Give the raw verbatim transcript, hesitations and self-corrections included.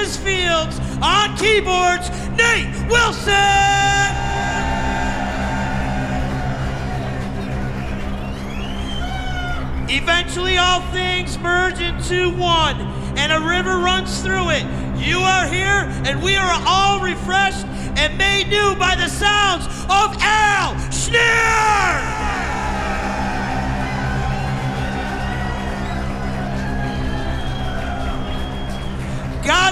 Texas Fields. On keyboards, Nate Wilson! Eventually all things merge into one, and a river runs through it. You are here, and we are all refreshed and made new by the sounds of Al Schneer!